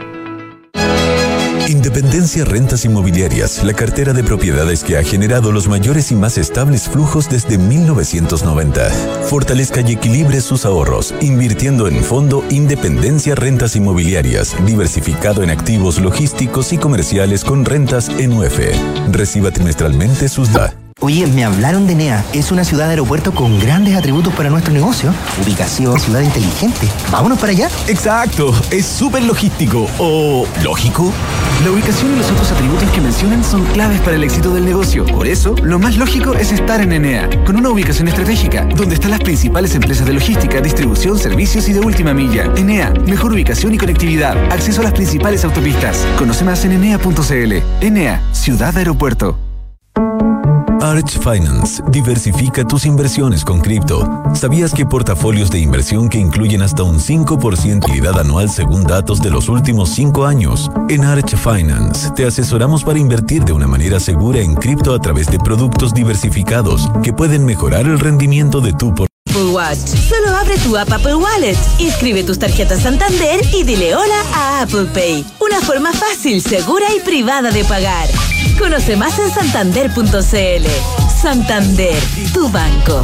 Independencia Rentas Inmobiliarias, la cartera de propiedades que ha generado los mayores y más estables flujos desde 1990. Fortalezca y equilibre sus ahorros, invirtiendo en Fondo Independencia Rentas Inmobiliarias, diversificado en activos logísticos y comerciales con rentas en UF. Reciba trimestralmente sus datos. Oye, me hablaron de Enea. Es una ciudad de aeropuerto con grandes atributos para nuestro negocio. Ubicación, ciudad inteligente. ¿Vámonos para allá? Exacto, es súper logístico. ¿O lógico? La ubicación y los otros atributos que mencionan son claves para el éxito del negocio. Por eso, lo más lógico es estar en Enea, con una ubicación estratégica, donde están las principales empresas de logística, distribución, servicios y de última milla. Enea, mejor ubicación y conectividad. Acceso a las principales autopistas. Conoce más en enea.cl. Enea, ciudad de aeropuerto. Arch Finance diversifica tus inversiones con cripto. ¿Sabías que portafolios de inversión que incluyen hasta un 5% de utilidad anual según datos de los últimos 5 años? En Arch Finance te asesoramos para invertir de una manera segura en cripto a través de productos diversificados que pueden mejorar el rendimiento de tu portafolio. Apple Watch. Solo abre tu app Apple Wallet, inscribe tus tarjetas Santander y dile hola a Apple Pay. Una forma fácil, segura y privada de pagar. Conoce más en santander.cl. Santander, tu banco.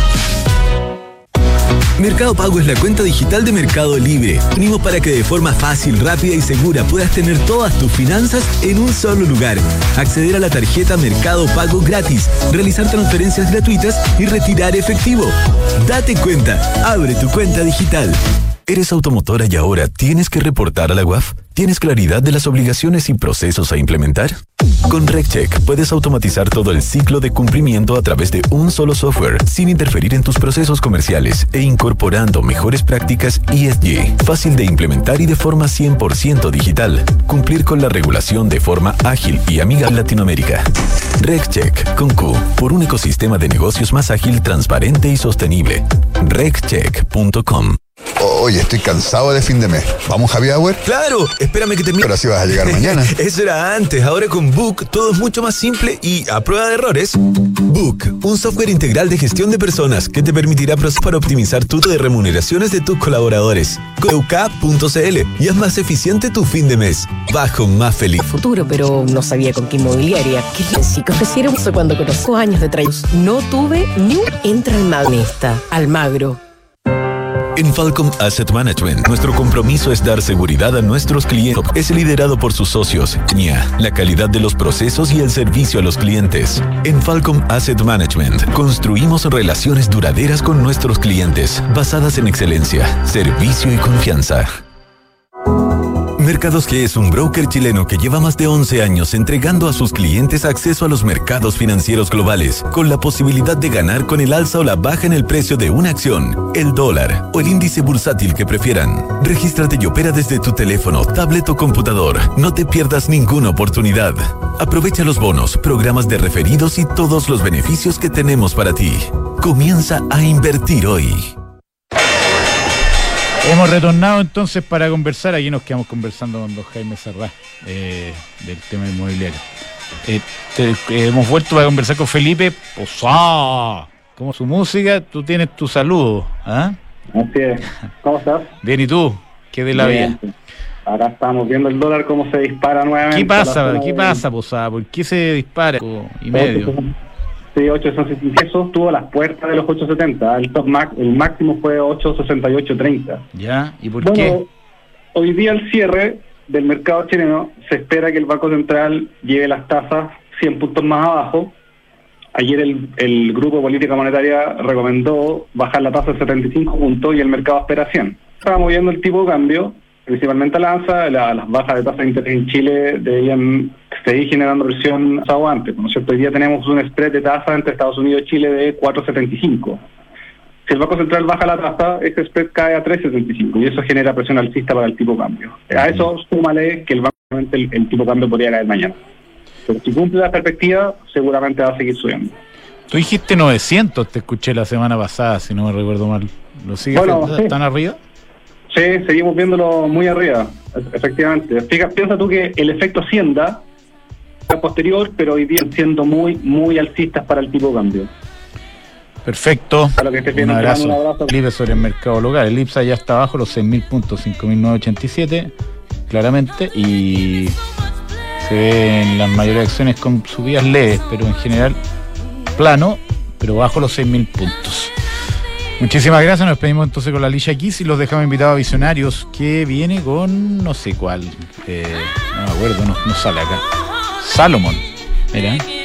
Mercado Pago es la cuenta digital de Mercado Libre. Unimos para que de forma fácil, rápida y segura puedas tener todas tus finanzas en un solo lugar. Acceder a la tarjeta Mercado Pago gratis, realizar transferencias gratuitas y retirar efectivo. Date cuenta, abre tu cuenta digital. ¿Eres automotora y ahora tienes que reportar a la UAF? ¿Tienes claridad de las obligaciones y procesos a implementar? Con RecCheck puedes automatizar todo el ciclo de cumplimiento a través de un solo software, sin interferir en tus procesos comerciales e incorporando mejores prácticas ESG. Fácil de implementar y de forma 100% digital. Cumplir con la regulación de forma ágil y amigable en Latinoamérica. RecCheck con Q, por un ecosistema de negocios más ágil, transparente y sostenible. RecCheck.com. Oye, estoy cansado de fin de mes. ¿Vamos happy hour? ¡Claro! Espérame que termine. Pero así vas a llegar mañana. Eso era antes. Ahora con Book todo es mucho más simple y a prueba de errores. Book, un software integral de gestión de personas que te permitirá procesar para optimizar tu de remuneraciones de tus colaboradores. Uk.cl y haz más eficiente tu fin de mes. Bajo más feliz. Futuro, pero no sabía con qué inmobiliaria. Qué bien, que ofrecieron eso cuando conozco años de trayectos. No tuve ni un entra Almagro. En Falcom Asset Management, nuestro compromiso es dar seguridad a nuestros clientes. Es liderado por sus socios, la calidad de los procesos y el servicio a los clientes. En Falcom Asset Management, construimos relaciones duraderas con nuestros clientes, basadas en excelencia, servicio y confianza. Mercados G es un broker chileno que lleva más de 11 años entregando a sus clientes acceso a los mercados financieros globales, con la posibilidad de ganar con el alza o la baja en el precio de una acción, el dólar o el índice bursátil que prefieran. Regístrate y opera desde tu teléfono, tablet o computador. No te pierdas ninguna oportunidad. Aprovecha los bonos, programas de referidos y todos los beneficios que tenemos para ti. Comienza a invertir hoy. Hemos retornado entonces para conversar. Aquí nos quedamos conversando con don Jaime Serrá del tema inmobiliario. Hemos vuelto para conversar con Felipe Posada. Como su música, tú tienes tu saludo. ¿Ah? Así es. ¿Cómo estás? Bien, ¿y tú? ¿Qué de la vida? Ahora estamos viendo el dólar cómo se dispara nuevamente. ¿Qué pasa, Posada? ¿Por qué se dispara? Y medio. Sí, 8.60 pesos, estuvo a las puertas de los 8.70. El máximo fue 8.68.30. ¿Ya? ¿Y por qué? Hoy día el cierre del mercado chileno se espera que el Banco Central lleve las tasas 100 puntos más abajo. Ayer el Grupo de Política Monetaria recomendó bajar la tasa de 75 puntos y el mercado espera 100. Estaba moviendo el tipo de cambio, principalmente al alza. Las bajas de tasa de interés en Chile debían seguir generando presión antes, ¿no es cierto? Hoy día tenemos un spread de tasa entre Estados Unidos y Chile de 4.75. Si el Banco Central baja la tasa, ese spread cae a 3.75 y eso genera presión alcista para el tipo de cambio. A eso súmale que el tipo de cambio podría caer mañana. Pero si cumple la perspectiva, seguramente va a seguir subiendo. Tú dijiste 900, te escuché la semana pasada, si no me recuerdo mal. ¿Lo sigues? Sí. ¿Están arriba? Sí, seguimos viéndolo muy arriba, efectivamente. Piensa tú que el efecto Hacienda es posterior, pero hoy día siendo muy, muy alcistas para el tipo de cambio. Perfecto. Un abrazo. Felipe sobre el mercado local. El IPSA ya está abajo los 6.000 puntos, 5.987, claramente, y se ven las mayores acciones con subidas leves, pero en general plano, pero bajo los 6.000 puntos. Muchísimas gracias, nos despedimos entonces con la Alicia Keys y los dejamos invitados a Visionarios, que viene con no sé cuál, no me acuerdo, no sale acá. Salomón, mira.